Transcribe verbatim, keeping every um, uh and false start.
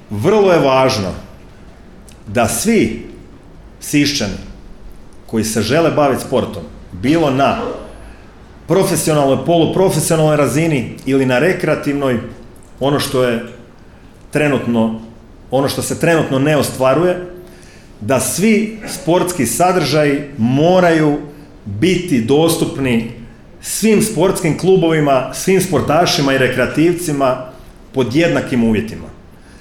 vrlo je važno da svi Siščani koji se žele baviti sportom, bilo na profesionalnoj, poluprofesionalnoj razini ili na rekreativnoj, ono što je trenutno, ono što se trenutno ne ostvaruje, da svi sportski sadržaji moraju biti dostupni svim sportskim klubovima, svim sportašima i rekreativcima pod jednakim uvjetima.